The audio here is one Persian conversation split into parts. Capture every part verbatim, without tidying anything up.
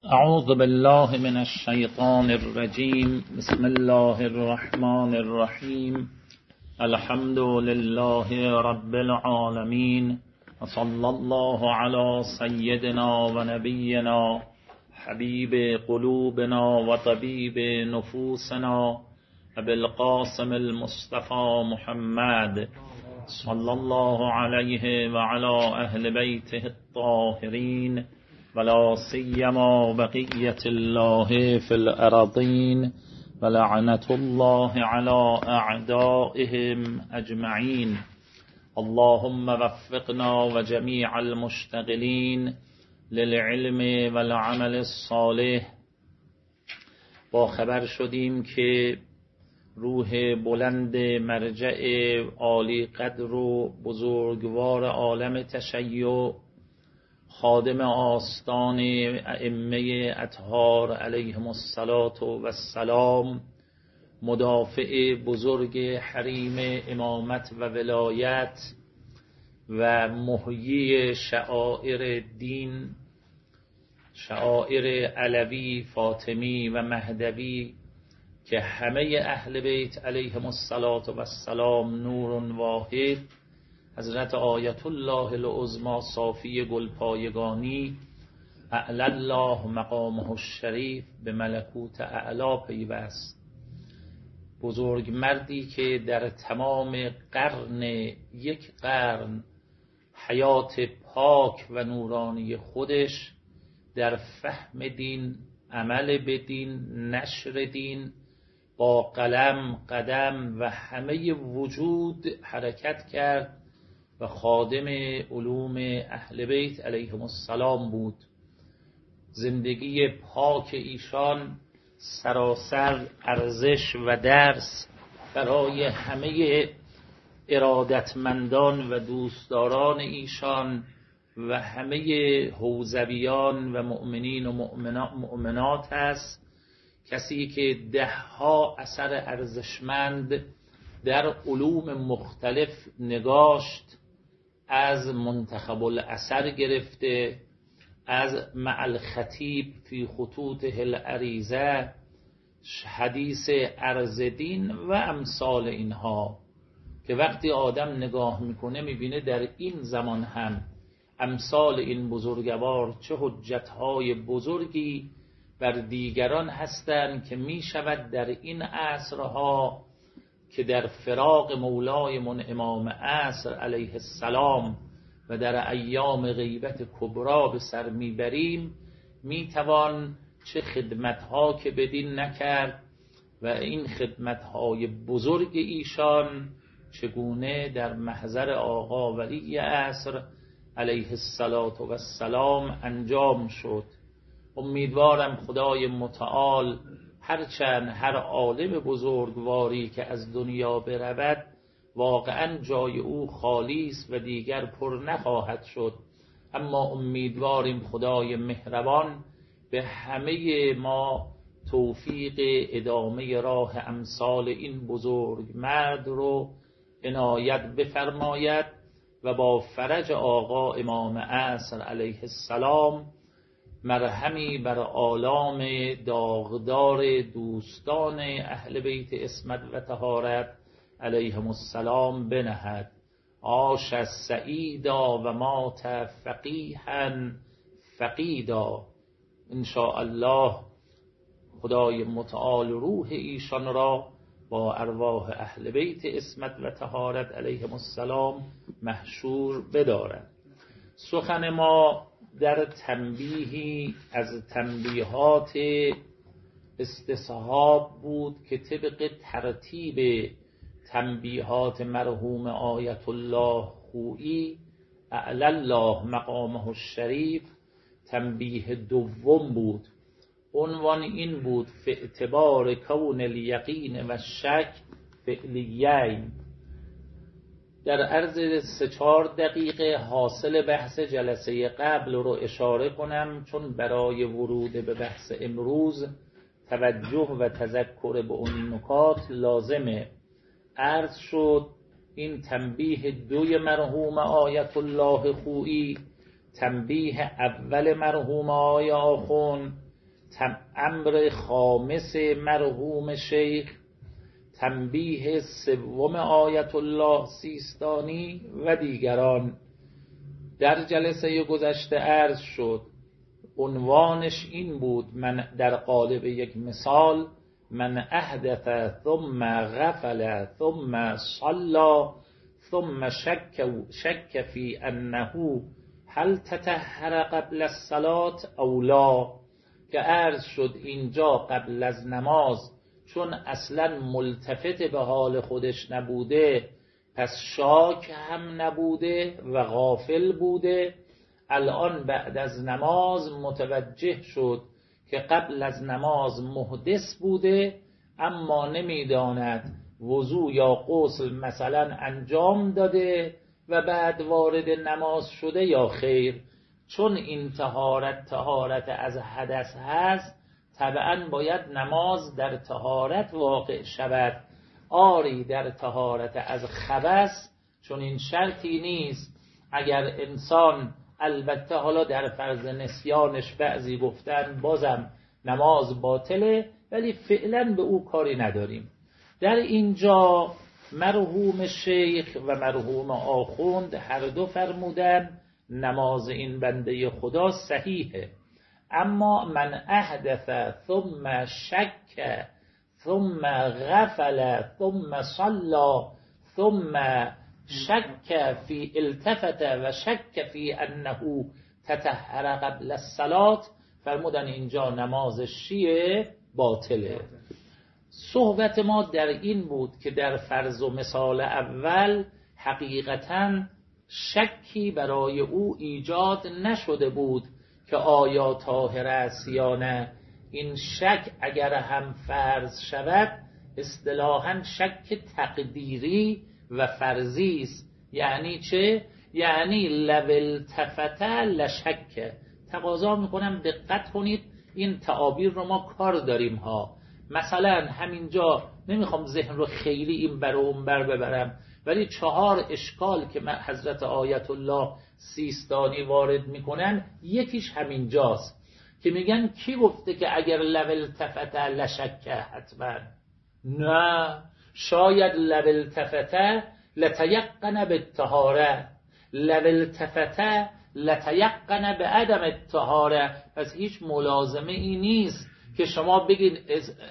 اعوذ بالله من الشیطان الرجیم. بسم الله الرحمن الرحیم. الحمد لله رب العالمین و صلی الله علی سیدنا و نبینا حبیب قلوبنا و طبیب نفوسنا ابی القاسم المصطفى محمد صلی الله علیه و علی اهل بیته الطاهرین ولا سیما بقیة الله فی الارضین ولعنة الله علی اعدائهم اجمعین. اللهم وفقنا و جمیع المشتغلین للعلم والعمل الصالح. با خبر شدیم که روح بلند مرجع عالی قدر و بزرگوار عالم تشیع، خادم آستان ائمه اطهار علیهم الصلاة والسلام، مدافع بزرگ حریم امامت و ولایت و محیی شعائر دین، شعائر علوی، فاطمی و مهدوی، که همه اهل بیت علیهم الصلاة والسلام نور واحد، حضرت آیت الله العظمی صافی گلپایگانی اعلی الله مقامه الشریف به ملکوت اعلا پیوست. بزرگ مردی که در تمام قرن یک قرن حیات پاک و نورانی خودش در فهم دین، عمل به دین، نشر دین، با قلم، قدم و همه وجود حرکت کرد و خادم علوم اهل بیت علیهم السلام بود. زندگی پاک ایشان سراسر ارزش و درس برای همه ارادتمندان و دوستداران ایشان و همه حوزویان و مؤمنین و مؤمنات است. کسی که دهها اثر ارزشمند در علوم مختلف نگاشت، از منتخب الاثر گرفته، از مع الخطیب فی خطوط العریضه، حدیث عرض دین و امثال اینها، که وقتی آدم نگاه میکنه میبینه در این زمان هم امثال این بزرگوار چه حجتهای بزرگی بر دیگران هستند که میشود در این عصرها که در فراق مولایمون امام عصر علیه السلام و در ایام غیبت کبرا به سر میبریم، میتوان چه خدمتها که بدین نکرد و این خدمتهای بزرگ ایشان چگونه در محضر آقا ولی عصر علیه السلام انجام شد. امیدوارم خدای متعال هرچند هر عالم بزرگواری که از دنیا برود واقعا جای او خالی است و دیگر پر نخواهد شد، اما امیدواریم خدای مهربان به همه ما توفیق ادامه راه امثال این بزرگ مرد رو عنایت بفرماید و با فرج آقا امام عصر علیه السلام مرهمی بر آلام داغدار دوستان اهل بیت عصمت و طهارت علیهم السلام بنهد. عاش سعیدا و مات فقیها فقیدا. ان شاء الله خدای متعال روح ایشان را با ارواح اهل بیت عصمت و طهارت علیهم السلام محشور بدارد. سخن ما در تنبیهی از تنبیهات استصحاب بود که طبق ترتیب تنبیهات مرحوم آیت الله خویی اعلی الله مقامه الشریف تنبیه دوم بود. عنوان این بود: فی اعتبار کون الیقین و شک فعلیین. در عرض سه چهار دقیقه حاصل بحث جلسه قبل رو اشاره کنم، چون برای ورود به بحث امروز توجه و تذکر به اون نکات لازمه. عرض شد این تنبیه دوی مرحوم آیت الله خویی، تنبیه اول مرحوم آقای آخوند امر خامس مرحوم شیخ، تنبیه سوم آیت الله سیستانی و دیگران. در جلسه گذشته عرض شد عنوانش این بود، من در قالب یک مثال، من احدث ثم غفل ثم صلى ثم شک شک فی انه هل تطهر قبل الصلاة او لا، که عرض شد اینجا قبل از نماز چون اصلا ملتفت به حال خودش نبوده پس شاک هم نبوده و غافل بوده. الان بعد از نماز متوجه شد که قبل از نماز محدث بوده اما نمیداند وضو یا غسل مثلا انجام داده و بعد وارد نماز شده یا خیر. چون این طهارت طهارت از حدث هست طبعا باید نماز در طهارت واقع شود. آری در طهارت از خبث چون این شرطی نیست. اگر انسان، البته حالا در فرض نسیانش بعضی گفتن بازم نماز باطله، ولی فعلا به او کاری نداریم. در اینجا مرحوم شیخ و مرحوم آخوند هر دو فرمودن نماز این بنده خدا صحیحه، اما من احدث ثم شک ثم غفل ثم صلى ثم شک فی التفت و شک فی انه تطهر قبل الصلاة، فرمودن اینجا نمازش چیه؟ باطله. صحبت ما در این بود که در فرض و مثال اول حقیقتاً شکی برای او ایجاد نشده بود که آیا طاهر است یا نه. این شک اگر هم فرض شود اصطلاحاً شک تقدیری و فرضی است. یعنی چه؟ یعنی لو التفت لشک. تقاضا میکنم دقت کنید، این تعابیر رو ما کار داریم ها. مثلا همینجا نمیخوام ذهن رو خیلی این بر اون بر ببرم، ولی چهار اشکال که حضرت آیت الله سیستانی وارد میکنن یکیش همینجاست که میگن کی گفته که اگر لو التفت لشک حتما؟ نه، شاید لو التفت لتیقن بالطهاره، لو التفت لتیقن بعدم الطهاره. پس هیچ ملازمه ای نیست که شما بگید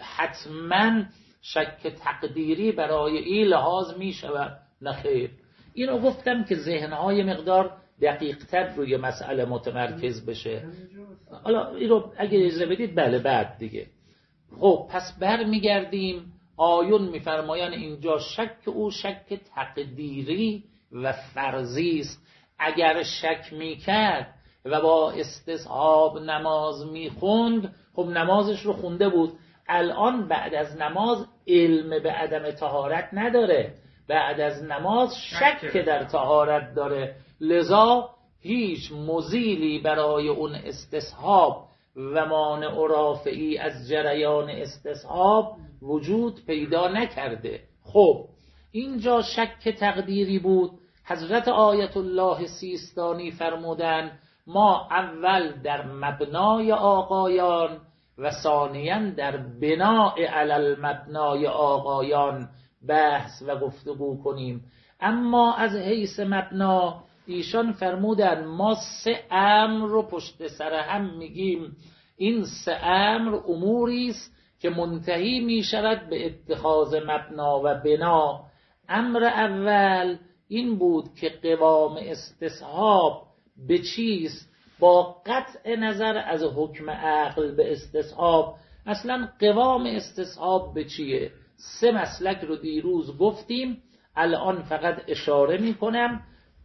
حتما شک تقدیری برای این لحاظ می شود. نخیر، اینو گفتم که ذهنهای مقدار دقیق تر روی مسئله متمرکز بشه. حالا اینو اگه اجازه بدید بله بعد دیگه. خب پس بر میگردیم، آیون میفرمایند اینجا شک او شک تقدیری و فرضی است. اگر شک میکرد و با استصحاب نماز میخوند، خب نمازش رو خونده بود. الان بعد از نماز علم به عدم طهارت نداره، بعد از نماز شک در طهارت داره، لذا هیچ مزیلی برای اون استصحاب و مانع و رافعی از جریان استصحاب وجود پیدا نکرده. خب اینجا شک تقدیری بود. حضرت آیت الله سیستانی فرمودن ما اول در مبنای آقایان و ثانیاً در بناء علی المبنای آقایان بحث و گفتگو کنیم. اما از حیث مبنا ایشان فرمودن ما سه امر رو پشت سر هم میگیم. این سه امر اموری است که منتهی می شود به اتخاذ مبنا و بنا. امر اول این بود که قوام استصحاب به چیست؟ با قطع نظر از حکم عقل به استصحاب، اصلا قوام استصحاب به چیه؟ سه مسلک رو دیروز گفتیم، الان فقط اشاره می کنم.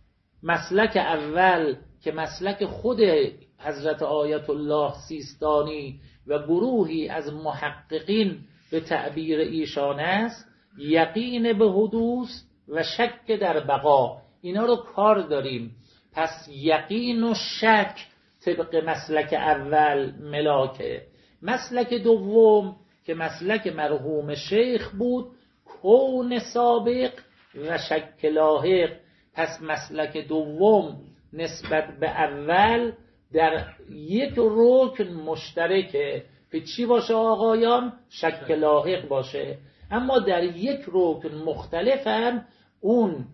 مسلک اول که مسلک خود حضرت آیت الله سیستانی و گروهی از محققین به تعبیر ایشان است، یقین به حدوث و شک در بقا. اینا رو کار داریم. پس یقین و شک طبق مسلک اول ملاکه. مسلک دوم که مسلک مرحوم شیخ بود، کون سابق و شک لاحق. پس مسلک دوم نسبت به اول در یک رکن مشترکه. به چی باشه آقایان؟ شک لاحق باشه. اما در یک رکن مختلف هم اون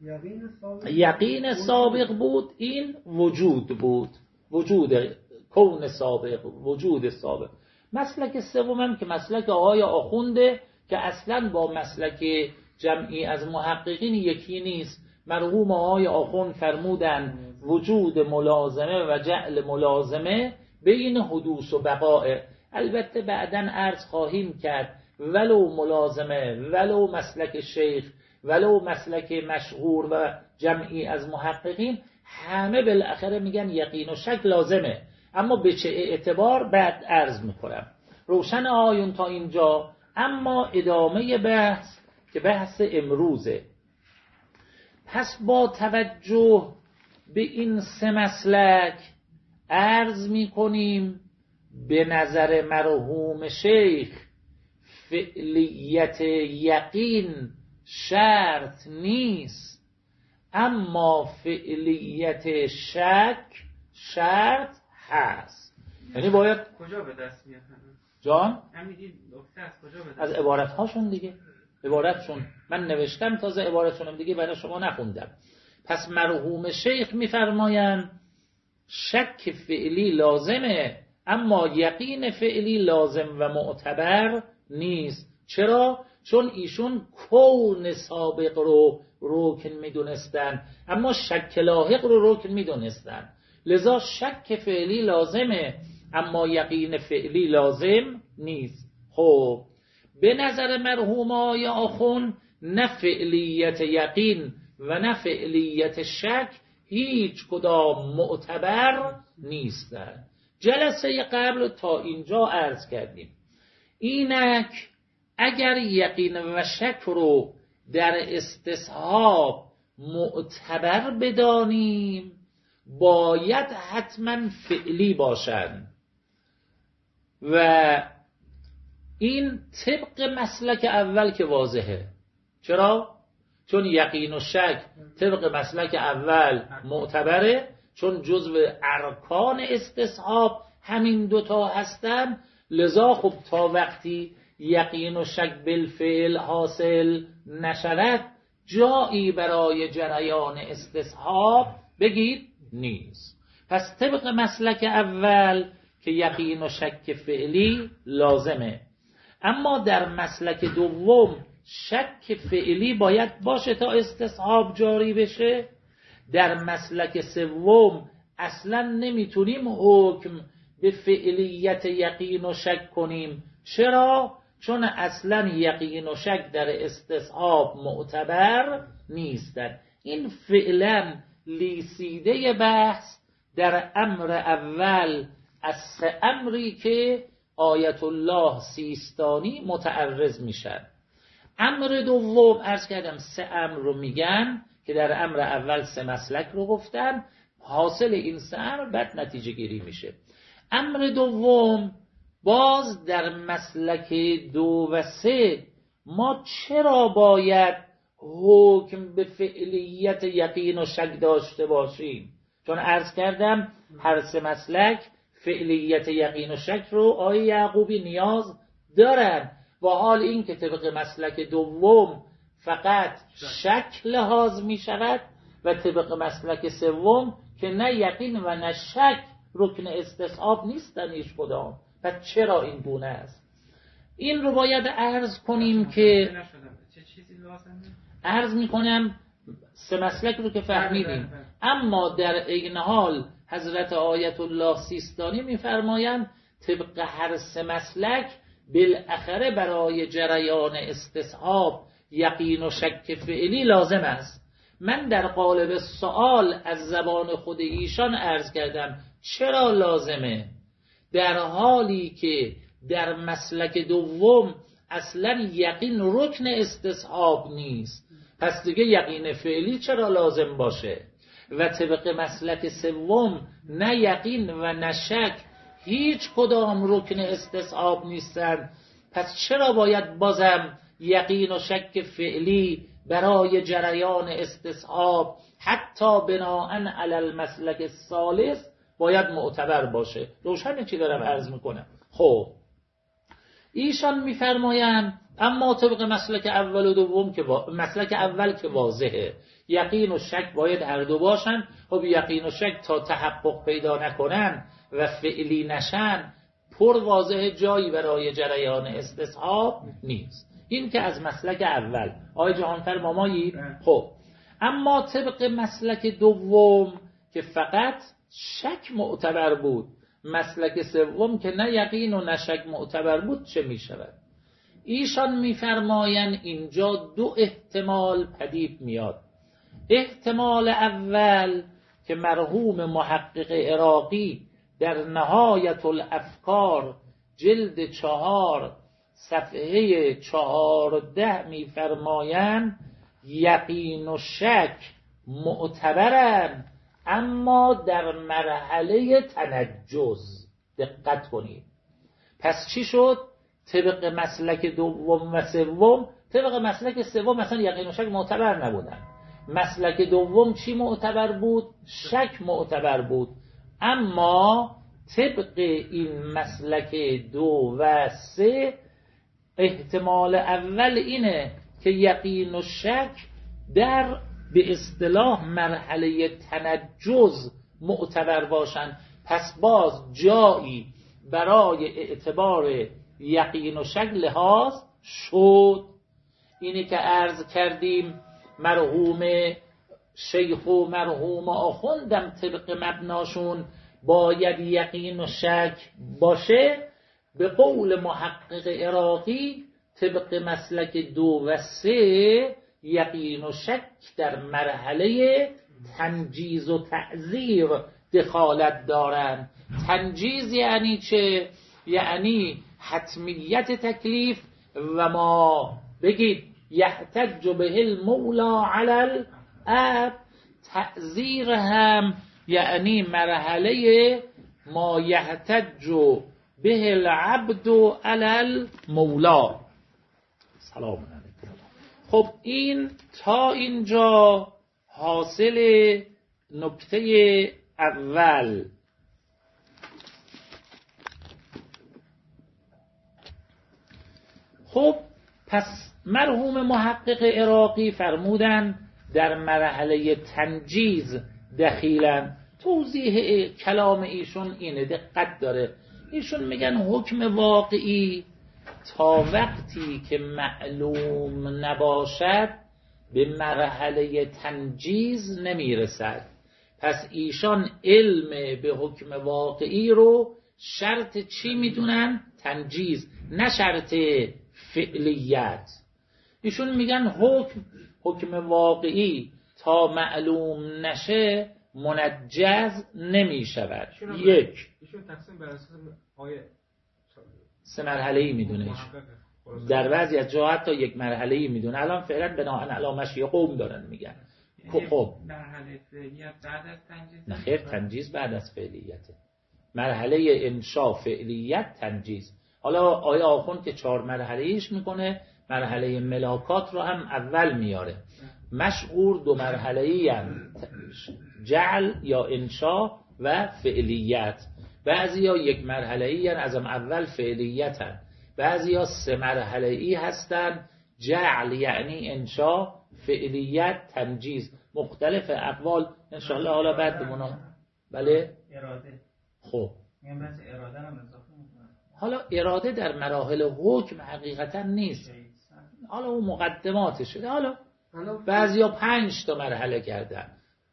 یقین سابق بود، این وجود بود، وجود کون سابق، وجود سابق. مسلک سومم که مسلک آقای آخونده که اصلا با مسلک جمعی از محققین یکی نیست. مرحوم آقای آخوند فرمودن وجود ملازمه و جعل ملازمه بین حدوث و بقاء. البته بعداً عرض خواهیم کرد ولو ملازمه، ولو مسلک شیخ، ولو مسلک مشهور و جمعی از محققین، همه بالاخره میگن یقین و شک لازمه. اما به چه اعتبار بعد عرض میکنم. روشن آیون تا اینجا. اما ادامه بحث که بحث امروزه. پس با توجه به این سه مسلک عرض میکنیم به نظر مرحوم شیخ فعلیت یقین شرط نیست، اما فعلیت شک شرط هست. یعنی باید کجا به دست میاد جان؟ همین نکته از کجا به دست؟ از عبارت هاشون دیگه. عبارتشون من نوشتم، تازه عبارتشونم دیگه برای شما نخوندم. پس مرحوم شیخ میفرمایند شک فعلی لازمه، اما یقین فعلی لازم و معتبر نیست. چرا؟ چون ایشون کون سابق رو رکن میدونستن، اما شک لاحق رو رکن میدونستن. لذا شک فعلی لازمه، اما یقین فعلی لازم نیست. خب به نظر مرحوم آقای آخوند نه فعلیت یقین و نه فعلیت شک هیچ کدام معتبر نیستند. جلسه قبل تا اینجا عرض کردیم. اینک اگر یقین و شک رو در استصحاب معتبر بدانیم باید حتما فعلی باشند و این طبق مسلک اول که واضحه. چرا؟ چون یقین و شک طبق مسلک اول معتبره، چون جزو ارکان استصحاب همین دوتا هستن. لذا خب تا وقتی یقین و شک بالفعل حاصل نشود جایی برای جریان استصحاب بگید نیست. پس طبق مسلک اول که یقین و شک فعلی لازمه، اما در مسلک دوم شک فعلی باید باشه تا استصحاب جاری بشه. در مسلک سوم اصلا نمیتونیم حکم به فعلیت یقین و شک کنیم. چرا؟ چون اصلا یقین و شک در استصحاب معتبر نیستند. این فعلا لیسیده بحث در امر اول از سه امری که آیت الله سیستانی متعرض میشن. امر دوم عرض کردم سه امر رو میگن که در امر اول سه مسلک رو گفتن، حاصل این سه امر بعد نتیجه گیری میشه. امر دوم باز در مسلک دو و سه ما چرا باید حکم به فعلیت یقین و شک داشته باشیم؟ چون عرض کردم هر سه مسلک فعلیت یقین و شک رو آیه یعقوبی نیاز دارن، و حال این که طبق مسلک دوم فقط شک لحاظ می شود و طبق مسلک سوم که نه یقین و نه شک رکن استصحاب نیستن هیچ کدام. پس چرا این گونه است؟ این رو باید عرض کنیم که عرض می کنم سه مسلک رو که فهمیدیم، اما در این حال حضرت آیت الله سیستانی می‌فرمایند طبق هر سه مسلک بالاخره برای جریان استصحاب یقین و شک فعلی لازم است. من در قالب سوال از زبان خود ایشان عرض کردم چرا لازمه، در حالی که در مسلک دوم اصلا یقین رکن استصحاب نیست، پس دیگه یقین فعلی چرا لازم باشه؟ و طبق مسلک سوم نه یقین و نه شک هیچ کدام رکن استصحاب نیستن، پس چرا باید بازم یقین و شک فعلی برای جریان استصحاب حتی بناءً علی المسلک الثالث باید معتبر باشه؟ روشن چی دارم عرض میکنم؟ خب ایشان میفرمایند اما طبق مسلک اول و دوم که با... مسلک اول که واضحه، یقین و شک باید هر دو باشن. خب یقین و شک تا تحقق پیدا نکنن و فعلی نشن، پر واضح جایی برای جریان استصحاب نیست. این که از مسلک اول. آقای جهانفر مامایی؟ خب اما طبق مسلک دوم که فقط شک معتبر بود، مسلک سوم که نه یقین و نه شک معتبر بود، چه می شود؟ ایشان میفرمایند اینجا دو احتمال پدید میاد. احتمال اول که مرحوم محقق عراقی در نهایت الافکار جلد چهار صفحه چهارده میفرمایند یقین و شک معتبرن اما در مرحله تنجز. دقت کنید. پس چی شد؟ طبق مسلک دوم و سوم، طبق مسلک سوم مثلا یقین و شک معتبر نبودن، مسلک دوم چی معتبر بود؟ شک معتبر بود. اما طبق این مسلک دو و سه احتمال اول اینه که یقین و شک در به اصطلاح مرحله تنجز معتبر باشن. پس باز جایی برای اعتبار یقین و شک لحاظ شد. اینی که عرض کردیم مرحوم شیخ و مرحوم آخوندم طبق مبناشون باید یقین و شک باشه. به قول محقق عراقی طبق مسلک دو و سه یقین و شک در مرحله تنجیز و تعذیر دخالت دارند. تنجیز یعنی چه؟ یعنی حتمیت تکلیف و ما بگید یحتج به المولا علی العبد. تعذیر هم یعنی مرحله ما یحتج به العبد علی المولا. سلام علیکم. خب این تا اینجا حاصل نکته اول. خب پس مرحوم محقق عراقی فرمودن در مرحله تنجیز دخیلن. توضیح کلام ایشون اینه، دقت داره. ایشون میگن حکم واقعی تا وقتی که معلوم نباشد به مرحله تنجیز نمیرسد. پس ایشان علم به حکم واقعی رو شرط چی میدونن؟ تنجیز، نه شرط فعلیت. ایشون میگن حکم حکم واقعی تا معلوم نشه منجز نمیشود. یک ایشون تقسیم بر اساس آیه سه مرحله‌ای میدونه ایشون. در بعضی از جاها تا یک مرحله‌ای میدونه. الان فعلا بناء علی مشی قوم دارن میگن. خب مرحله فعلیت بعد از تنجیز؟ نه خیر، تنجیز بعد از فعلیته. مرحله انشاء فعلیت تنجیز. حالا آیه آخوند که چهار مرحله ایش میکنه، مرحله ملاکات رو هم اول میاره. مشغور دو مرحله‌ای هم جعل یا انشاء و فعلیت. بعضی ها یک مرحله‌ای هستن از اول فعلیت هستن، بعضی ها سه مرحله‌ای هستن جعل یعنی انشاء فعلیت تنجیز. مختلف اقوال انشاءالله حالا بعد بمونه. بله اراده. خب میگم بس اراده هم اضافه میکنه. حالا اراده در مراحل حکم حقیقتا نیست، حالا اون مقدماتش شده. حالا بعضیا پنج تا مرحله کردن.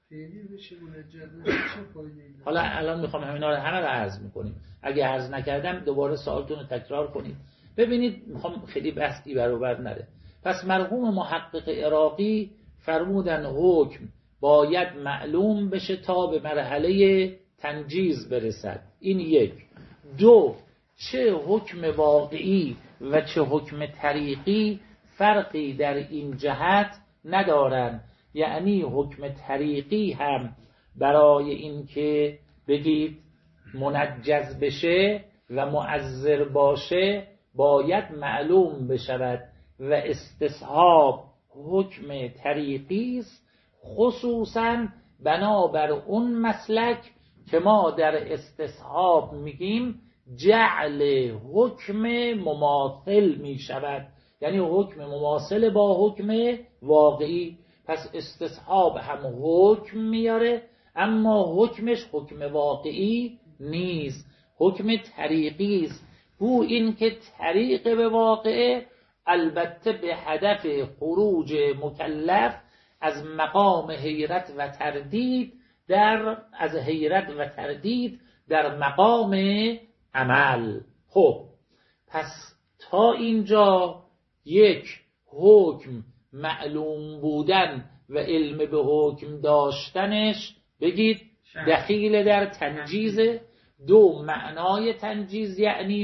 حالا الان میخوام همینا رو همه رو عرض میکنیم. اگه عرض نکردم دوباره سوالتون رو تکرار کنید. ببینید میخوام خیلی بحثی برابر نره. پس مرحوم محقق عراقی فرمودن حکم باید معلوم بشه تا به مرحله تنجیز برسد. این یک. دو، چه حکم واقعی و چه حکم طریقی فرقی در این جهت ندارن. یعنی حکم طریقی هم برای اینکه بگید منجز بشه و مؤثر باشه باید معلوم بشود و استصحاب حکم طریقی است، خصوصا بنابر اون مسلک که ما در استصحاب میگیم جعل حکم مماثل می شود، یعنی حکم مماثل با حکم واقعی. پس استصحاب هم حکم میاره اما حکمش حکم واقعی نیست، حکم طریقی است. گو این که طریق به واقعه، البته به هدف خروج مکلف از مقام حیرت و تردید در از حیرت و تردید در مقام عمل. خب پس تا اینجا یک، حکم معلوم بودن و علم به حکم داشتنش بگید دخیل در تنجیزه. دو، معنای تنجیز یعنی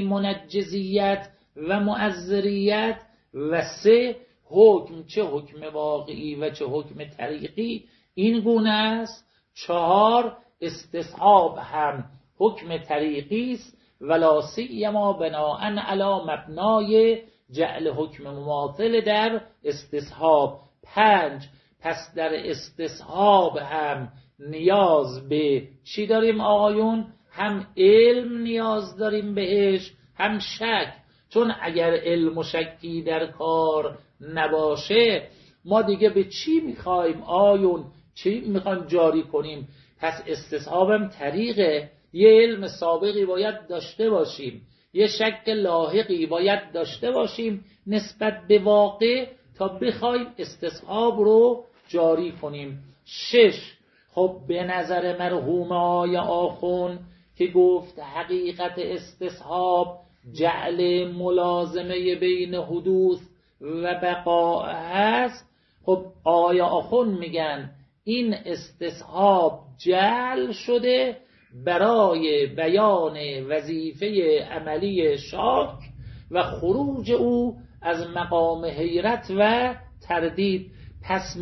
منجزیت و معذریت. و سه، حکم چه حکم واقعی و چه حکم طریقی این گونه است. چهار، استصحاب هم حکم طریقی است ولا سیما بناء علی مبنای جعل حکم مماثل در استصحاب. پنج، پس در استصحاب هم نیاز به چی داریم آقایون؟ هم علم نیاز داریم بهش، هم شک. چون اگر علم و شکی در کار نباشه ما دیگه به چی میخوایم آیون، چی میخوایم جاری کنیم؟ پس استصحابم طریقه، یه علم سابقی باید داشته باشیم، یه شک لاحقی باید داشته باشیم نسبت به واقع تا بخوایم استصحاب رو جاری کنیم. شش، خب به نظر مرحوم آقای آخون که گفت حقیقت استصحاب جعل ملازمه بین حدوث و بقاء هست، خب آقای آخون میگن این استصحاب جعل شده برای بیان وظیفه عملی شاک و خروج او از مقام حیرت و تردید. پس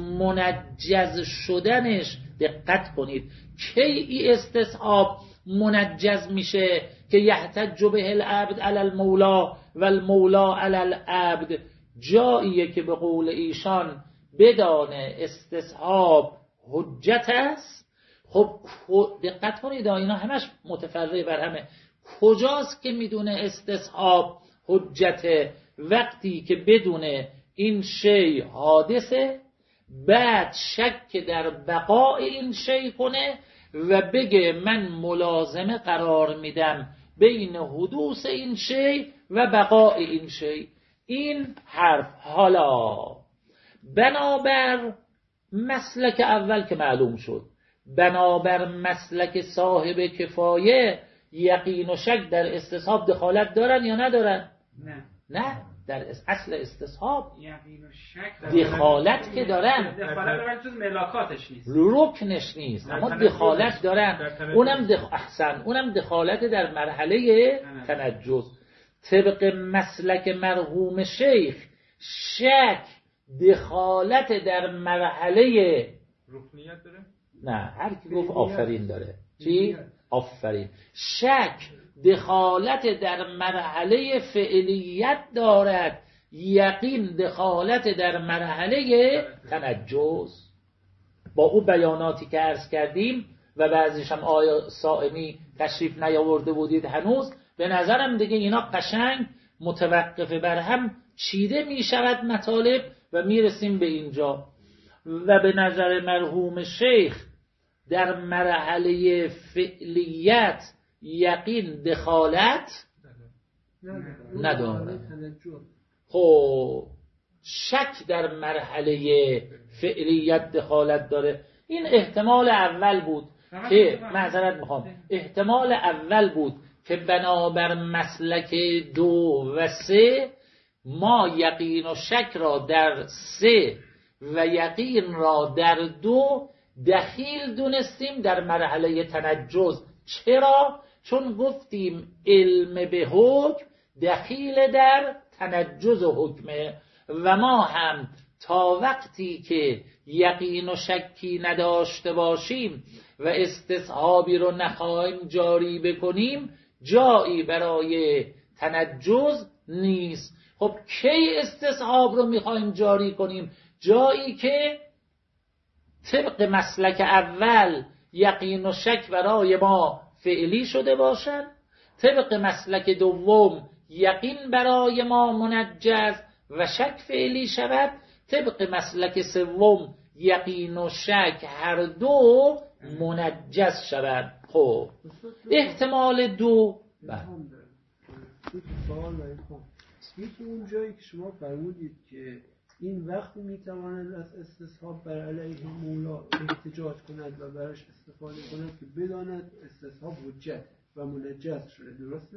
منجز شدنش دقت کنید، کی ای استصحاب منجز میشه که یحتج به العبد علی المولا و المولا علی العبد، جاییه که به قول ایشان بدانه استصحاب حجت است. خب دقت کنید اینا همش متفرع بر همه. کجاست که میدونه استصحاب حجته؟ وقتی که بدونه این شی حادثه، بعد شک در بقاء این شی کنه و بگه من ملازمه قرار میدم بین حدوث این شی و بقاء این شی. این حرف. حالا بنابر مسلک اول که معلوم شد، بنابر مسلک صاحب کفایه، یقین و شک در استصحاب دخالت دارن یا ندارن؟ نه نه، در اصل استصحاب یقین و شک دخالت که دارن، دخالت دارن جز ملاکاتش نیست، رکنش نیست، اما دخالت دارن. اونم دخ... احسن اونم دخالت در مرحله تنجز. طبق مسلک مرحوم شیخ، شک دخالت در مرحله رکنیت داره؟ نه، هر کی گفت آفرین داره. چی؟ آفرین. شک دخالت در مرحله فعلیت دارد، یقین دخالت در مرحله تنجز. با او بیاناتی که عرض کردیم و بعضیش هم آیا صائمی تشریف نیاورده بودید هنوز، به نظرم دیگه اینا قشنگ متوقف بر هم چیده می شود مطالب و می رسیم به اینجا. و به نظر مرحوم شیخ در مرحله فعلیت یقین دخالت نداره. خب شک در مرحله فعلیت دخالت داره. این احتمال اول بود که معذرت میخوام احتمال اول بود که بنابر مسلک دو و سه ما یقین و شک را در سه و یقین را در دو دخیل دونستیم در مرحله تنجز. چرا؟ چون گفتیم علم به حکم دخیل در تنجز حکمه و ما هم تا وقتی که یقین و شکی نداشته باشیم و استصحابی رو نخواهیم جاری بکنیم جایی برای تنجز نیست. خب کی استصحاب رو میخوایم جاری کنیم؟ جایی که طبق مسلک اول یقین و شک برای ما فعلی شده باشن، طبق مسلک دوم یقین برای ما منجز و شک فعلی شود، طبق مسلک سوم یقین و شک هر دو منجز شود. خب احتمال دو یکی اون جایی که شما فرمودید که این وقتی میتواند از استصحاب بر علیه مولا احتجاج کند و براش استفاده کند که بداند استصحاب حجت و منجز شده، درسته؟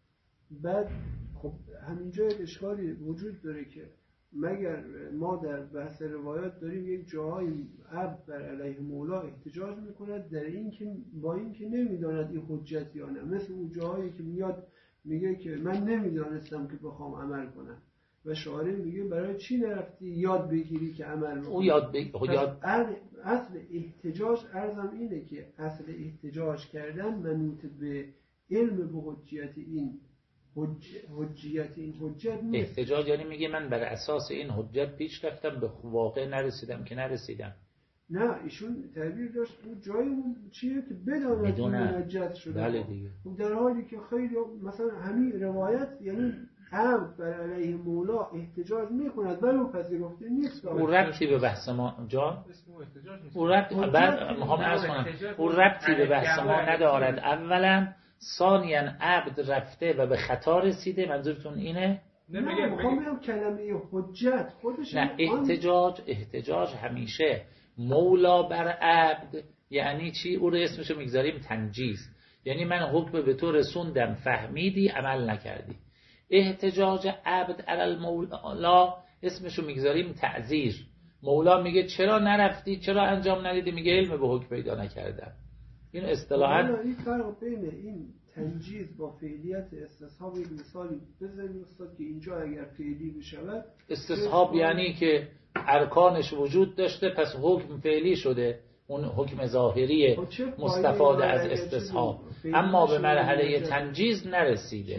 بعد خب همینجا اشکالی وجود داره که مگر ما در بحث روایات داریم یک جاهایی عبد بر علیه مولا احتجاج میکند در این که با این که نمیداند این حجت یا نه، مثل اون جاهایی که میاد میگه که من نمیدانستم که بخوام عمل کنم و شارع میگه برای چی نرفتی یاد بگیری که عمل کنی؟ او یاد بگیری. یاد... اصل احتجاج ارزم اینه که اصل احتجاج کردن منوط به علم به حجیت این حج... حجیت این حجت نیست. احتجاج یعنی میگه من بر اساس این حجت پیش رفتم به واقع نرسیدم که نرسیدم. نه ایشون تعبیر داشت اون جایی چیه که بداند منجز شده. بله دیگه. در حالی که خیلی مثلا همین روایت یعنی عبد بر علیه مولا احتجاج میکند ولی او پذیرفته نیست. او ربطی به بحث ما جان او ربطی بعد میخوام عرض کنم او ربطی به بحث ما ندارد. اولا ثانیاً عبد رفته و به خطا رسیده، منظورتون اینه؟ نه میخوام بگم کلمه حجت خودش نه احتجاج احتجاج همیشه مولا بر عبد یعنی چی؟ او رو اسمشو میگذاریم تنجیز، یعنی من حکم به تو رسوندم فهمیدی عمل نکردی. احتجاج عبد علی المولا اسمشو میگذاریم تعذیر، مولا میگه چرا نرفتی، چرا انجام ندیدی، میگه علم به حکم پیدا نکردم. این اصطلاحاً این فرق بین این تنجیز با فعلیت استصحاب یک مثالی بزنید استاد که اینجا اگر فعلی بشود استصحاب یعنی که ارکانش وجود داشته پس حکم فعلی شده، اون حکم ظاهری مستفاده از استصحاب، اما به مرحله تنجیز نرسیده.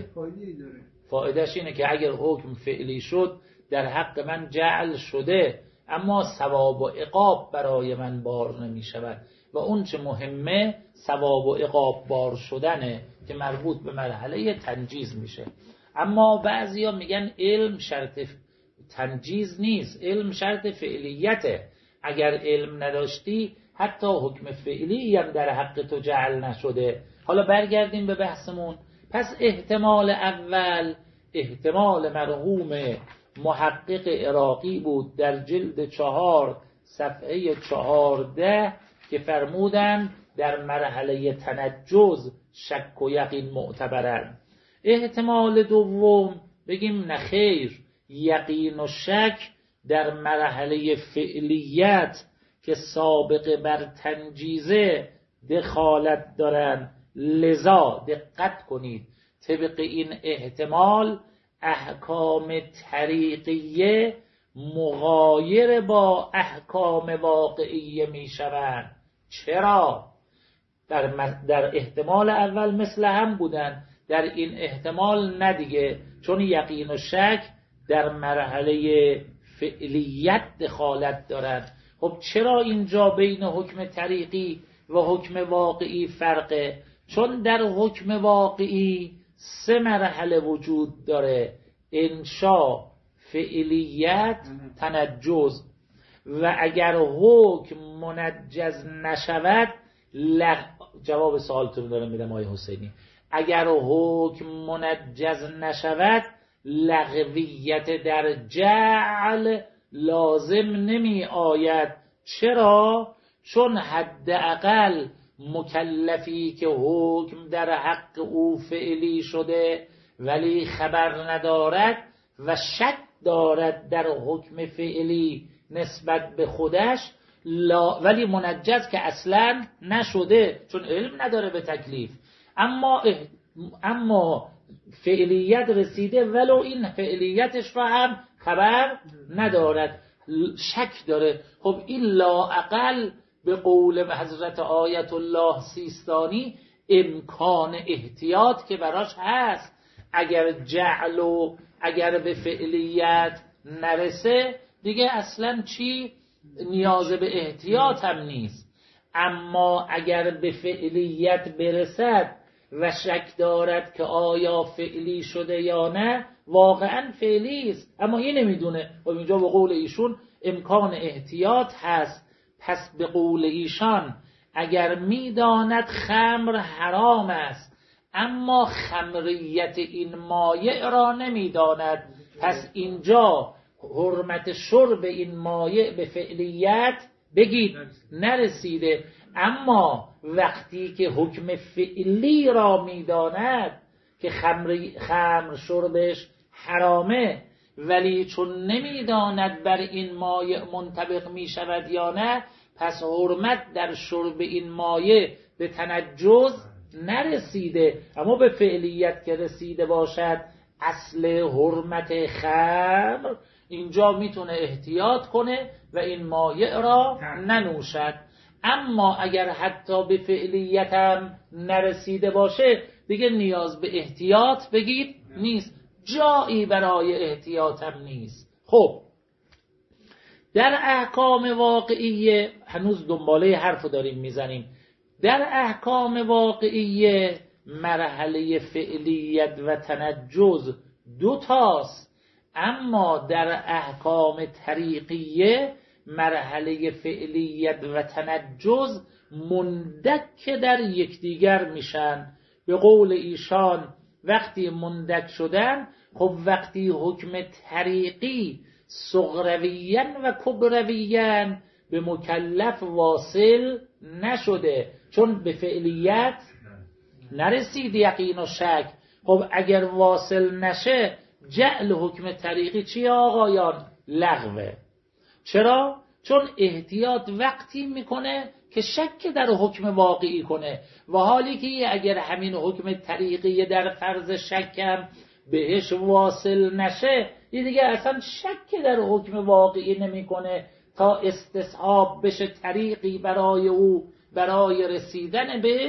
فایدهش اینه که اگر حکم فعلی شد در حق من جعل شده اما ثواب و عقاب برای من بار نمی شود و اون چه مهمه ثواب و عقاب بار شدنه که مربوط به مرحله تنجیز میشه. اما بعضیا میگن علم شرط تنجیز نیست، علم شرط فعلیته. اگر علم نداشتی حتی حکم فعلی هم در حق تو جعل نشده. حالا برگردیم به بحثمون. پس احتمال اول احتمال مرحوم محقق عراقی بود در جلد چهار صفحه چهارده که فرمودن در مرحله تنجز شک و یقین معتبرن. احتمال دوم بگیم نخیر، یقین و شک در مرحله فعلیت که سابقه بر تنجیزه دخالت دارن. لذا دقت کنید طبق این احتمال احکام طریقیه مغایر با احکام واقعیه می شوند. چرا؟ در, در احتمال اول مثل هم بودن، در این احتمال ندیگه، چون یقین و شک در مرحله فعلیت دخالت دارند. خب چرا اینجا بین حکم طریقی و حکم واقعی فرقه؟ چون در حکم واقعی سه مرحله وجود داره: انشا، فعلیت، تنجز. و اگر حکم منجز نشود لغ... جواب سوالتون دارم میدم آقای حسینی. اگر حکم منجز نشود لغویت در جعل لازم نمی آید. چرا؟ چون حداقل مکلفی که حکم در حق او فعلی شده ولی خبر ندارد و شک دارد در حکم فعلی نسبت به خودش، ولی منجز که اصلا نشده چون علم نداره به تکلیف، اما اما فعلیت رسیده ولو این فعلیتش را هم خبر ندارد، شک داره. خب این لااقل به قول حضرت آیت الله سیستانی امکان احتیاط که براش هست. اگر جعل و اگر به فعلیت نرسه دیگه اصلا چی نیاز به احتیاط هم نیست. اما اگر به فعلیت برسد و شک دارد که آیا فعلی شده یا نه، واقعا فعلی است اما این نمیدونه. و اینجا به قول ایشون امکان احتیاط هست. پس به قول ایشان اگر میداند خمر حرام است اما خمریت این مایع را نمیداند، پس اینجا حرمت شرب این مایع به فعلیت بگید نرسیده. اما وقتی که حکم فعلی را میداند که خمر خمر شربش حرامه، ولی چون نمیداند بر این مایع منطبق میشود یا نه، پس حرمت در شرب این مایع به تنجز نرسیده. اما به فعلیت که رسیده باشد، اصل حرمت خمر، اینجا میتونه احتیاط کنه و این مایع را ننوشد. اما اگر حتی به فعلیت هم نرسیده باشه، دیگه نیاز به احتیاط بگید نیست، جایی برای احتیاط هم نیست. خب در احکام واقعیه، هنوز دنباله حرفو داریم میزنیم، در احکام واقعیه مرحله فعلیت و تنجز دو تاست، اما در احکام طریقیه مرحله فعلیت و تنجز مندک در یکدیگر میشن. به قول ایشان وقتی مندک شدن، خب وقتی حکم طریقی صغرویین و کبرویین به مکلف واصل نشده، چون به فعلیت نرسید یقین و شک. خب اگر واصل نشه، جعل حکم طریقی چیه آقایان؟ لغوه. چرا؟ چون احتیاط وقتی میکنه که شک در حکم واقعی کنه، و حالی که اگر همین حکم طریقی در فرض شکم بهش واصل نشه، یه دیگه اصلا شک در حکم واقعی نمیکنه تا استصحاب بشه طریقی برای او برای رسیدن به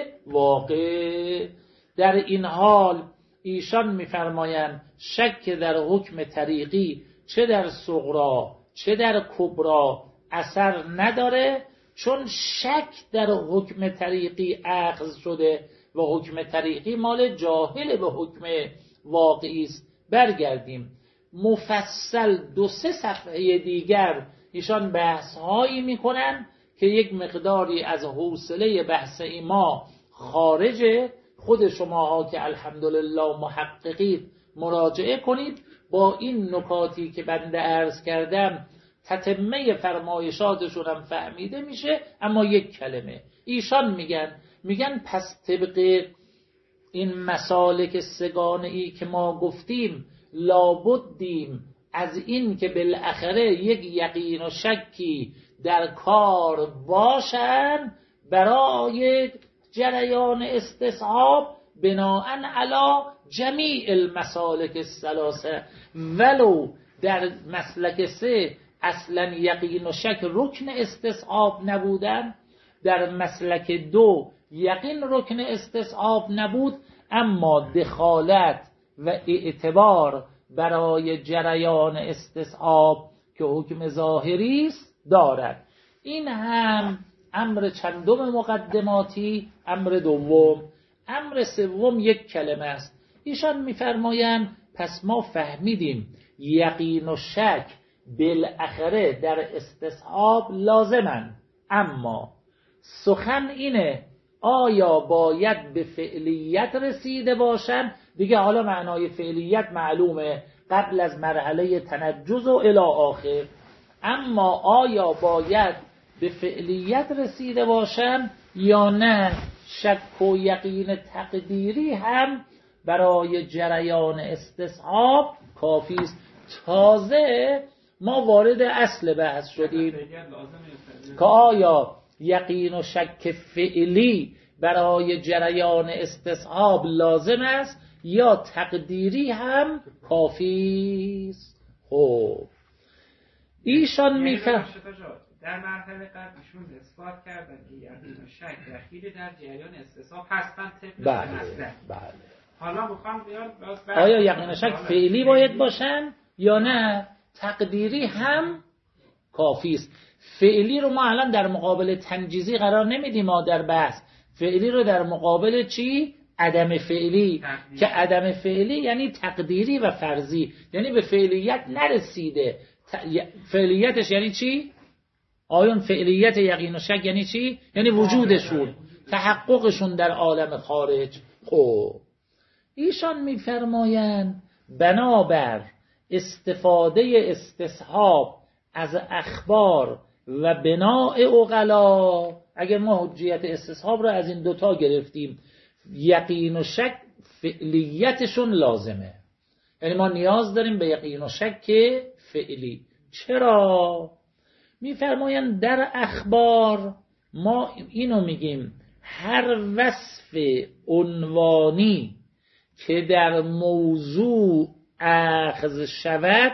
واقع. در این حال ایشان میفرمایند شک در حکم طریقی چه در صغرا چه در کبرا اثر نداره، چون شک در حکم طریقی اخذ شده و حکم طریقی مال جاهل به حکم واقعی است. برگردیم مفصل دو سه صفحه دیگر ایشان بحث هایی میکنن که یک مقداری از حوصله بحث ما خارجه. خود شماها که الحمدلله محققید مراجعه کنید، با این نکاتی که بنده عرض کردم تتمه فرمایشاتشون هم فهمیده میشه. اما یک کلمه ایشان میگن میگن پس طبق این مسالک سگانه ای که ما گفتیم، لابدیم از این که بالاخره یک یقین و شکی در کار باشن برای جریان استصحاب بناءً علی جمیع المسالک الثلاثه. ولو در مسلک سه اصلا یقین و شک رکن استصحاب نبودن، در مسلک دو یقین رکن استصحاب نبود، اما دخالت و اعتبار برای جریان استصحاب که حکم ظاهری است دارد. این هم امر چندم مقدماتی. امر دوم، امر سوم یک کلمه است. ایشان میفرمایند پس ما فهمیدیم یقین و شک بالاخره در استصحاب لازمن، اما سخن اینه آیا باید به فعلیت رسیده باشن؟ دیگه حالا معنای فعلیت معلومه قبل از مرحله تنجز و الی آخر. اما آیا باید به فعلیت رسیده باشن یا نه شک و یقین تقدیری هم برای جریان استصحاب کافی است؟ تازه ما وارد اصل بحث شدیم که آیا یقین و شک فعلی برای جریان استصحاب لازم است یا تقدیری هم کافی است. خب ایشان میفهم در مرحله قبلشون اثبات کردن که یقین و شک دخیل در جریان استصحاب هستن طبق مسئله. بله. حالا میخوام بیان آیا یقین و شک فعلی باید باشن یا نه تقدیری هم کافی است؟ فعلی رو ما الان در مقابل تنجیزی قرار نمیدیم، ما در بحث فعلی رو در مقابل چی؟ عدم فعلی تقدیری. که عدم فعلی یعنی تقدیری و فرضی، یعنی به فعلیت نرسیده. فعلیتش یعنی چی؟ آیون فعلیت یقین و شک یعنی چی؟ یعنی وجودشون، تحققشون در عالم خارج. خب ایشان میفرمایند بنابر استفاده استصحاب از اخبار و بناء عقلا، اگر ما حجیت استصحاب رو از این دوتا گرفتیم، یقین و شک فعلیتشون لازمه، یعنی ما نیاز داریم به یقین و شک فعلی. چرا؟ میفرمایند در اخبار ما اینو میگیم هر وصف عنوانی که در موضوع اخذ شود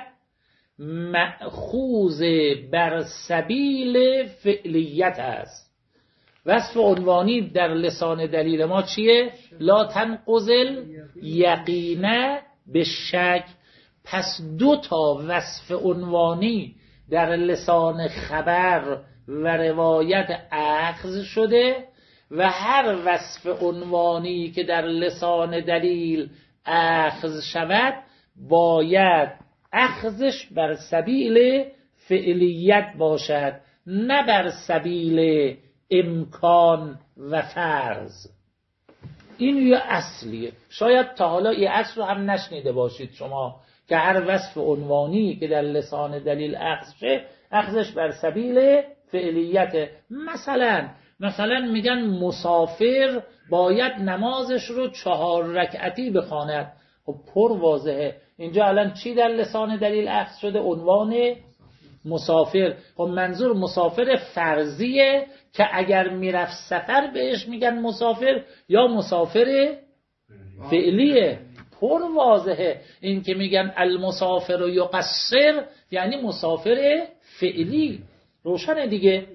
مأخوذ بر سبیل فعلیت است. وصف عنوانی در لسان دلیل ما چیه؟ لا تنقض یقینه به شک. پس دو تا وصف عنوانی در لسان خبر و روایت اخذ شده و هر وصف عنوانی که در لسان دلیل اخذ شود باید اخذش بر سبیل فعلیت باشد، نه بر سبیل امکان و فرض. این یه اصلیه. شاید تا حالا این اصل رو هم نشنیده باشید شما که هر وصف عنوانی که در لسان دلیل اخذ شه اخذش بر سبیل فعلیت. مثلا مثلا میگن مسافر باید نمازش رو چهار رکعتی بخواند. خب پر واضحه. اینجا الان چی در لسان دلیل اخذ شده؟ عنوان مسافر. خب منظور مسافر فرضیه که اگر میرفت سفر بهش میگن مسافر، یا مسافر فعلیه؟ پر واضحه. این که میگن المسافر و یقصر یعنی مسافر فعلی. روشنه دیگه.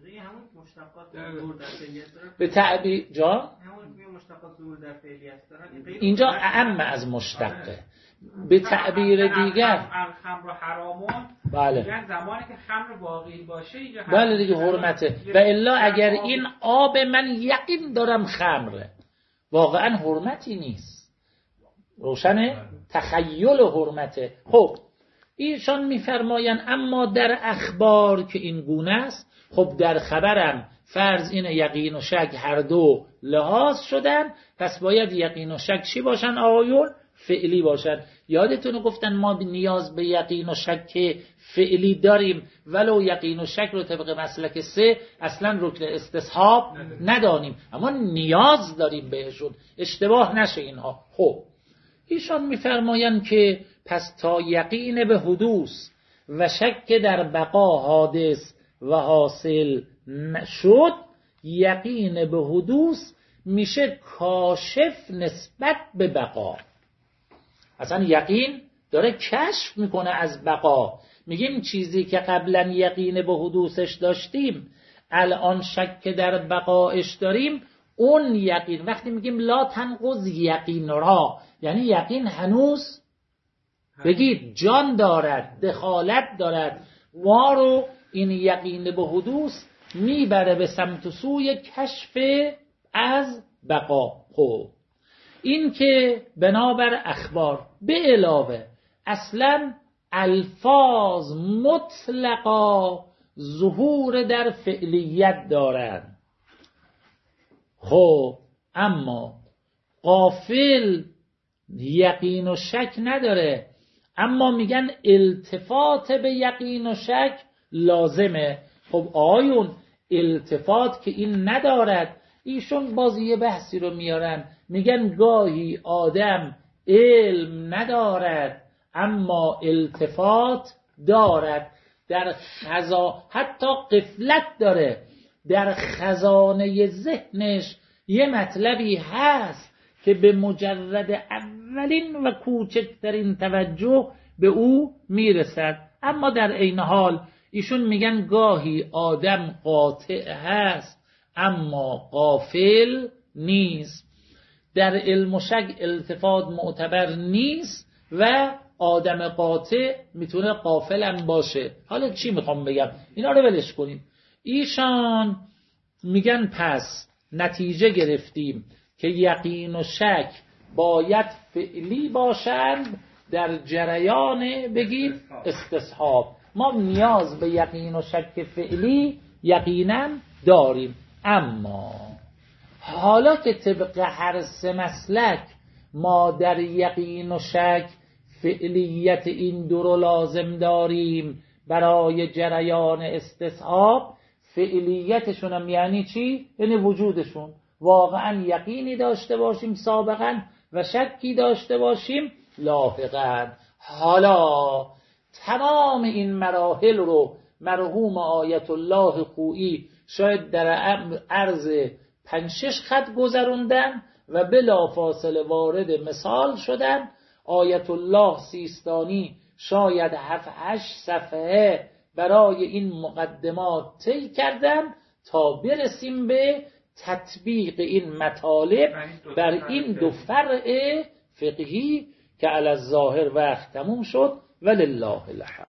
به تعبیر جا اینجا اعم از مشتقه. به تعبیر دیگر خمر حرامون، بله، میگن زمانی که خمر واقعی باشه اینجا بله دیگه حرمته. و الا اگر این آب من یقین دارم خمره، واقعا حرمتی نیست. روشنه؟ تخیل حرمته. خب ایشان میفرماین اما در اخبار که این گونه است، خب در خبرم فرض اینه یقین و شک هر دو لحاظ شدن، پس باید یقین و شک چی باشن آقایون؟ فعلی باشن. یادتونه گفتن ما نیاز به یقین و شک فعلی داریم، ولو یقین و شک رو طبق مسلک سه اصلا رکن استصحاب ندانیم، اما نیاز داریم بهشون. اشتباه نشه اینها. خب ایشان میفرماین که پس تا یقین به حدوث و شک در بقا حادث و حاصل نشد، یقین به حدوث میشه کاشف نسبت به بقا. اصلا یقین داره کشف میکنه از بقا. میگیم چیزی که قبلا یقین به حدوثش داشتیم الان شک در بقایش داریم، اون یقین وقتی میگیم لا تنقض یقین را، یعنی یقین هنوز بگید جان دارد، دخالت دارد. ما رو این یقین به حدوث میبره به سمت سوی کشف از بقا. خب این که بنابر اخبار به علاوه اصلا الفاظ مطلقا ظهور در فعلیت دارند. خب اما غافل یقین و شک نداره، اما میگن التفات به یقین و شک لازمه. خب آیون التفات که این ندارد، ایشون بازی یه بحثی رو میارن، میگن گاهی آدم علم ندارد اما التفات دارد، در خزا حتی غفلت داره، در خزانه ذهنش یه مطلبی هست که به مجرد اولین و کوچکترین توجه به او میرسد. اما در عین حال ایشون میگن گاهی آدم قاطع هست اما غافل نیست. در علم و شک التفات معتبر نیست و آدم قاطع میتونه غافل هم باشه. حالا چی میخوام بگم؟ اینا رو ولش کنیم. ایشان میگن پس نتیجه گرفتیم که یقین و شک باید فعلی باشند در جریان بگید استصحاب. ما نیاز به یقین و شک فعلی یقینا داریم، اما حالا که طبق هر سه مسلک ما در یقین و شک فعلیت این دو رو لازم داریم برای جریان استصحاب، فعلیتشون هم یعنی چی؟ یعنی وجودشون، واقعا یقینی داشته باشیم سابقا و شکی داشته باشیم لاحقا. حالا تمام این مراحل رو مرحوم آیت الله خویی شاید در عرض پنج شش خط گذروندن و بلا فاصله وارد مثال شدن. آیت الله سیستانی شاید هفت هشت صفحه برای این مقدمات طی کردن تا برسیم به تطبیق این مطالب بر این دو فرع فقهی که علی الظاهر وقت تموم شد. ولله الحمد.